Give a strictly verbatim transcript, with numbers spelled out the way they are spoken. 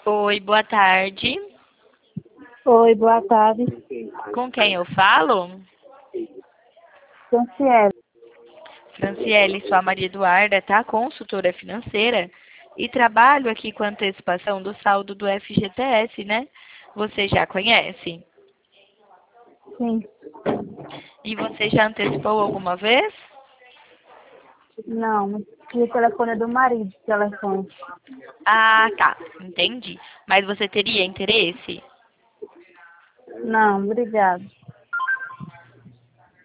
Oi, boa tarde. Oi, boa tarde. Com quem eu falo? Franciele. Franciele, sou a Maria Eduarda, tá? Consultora financeira. E trabalho aqui com a antecipação do saldo do F G T S, né? Você já conhece? Sim. E você já antecipou alguma vez? Não, que o telefone é do marido, o telefone. Ah, tá. Entendi. Mas você teria interesse? Não, obrigada.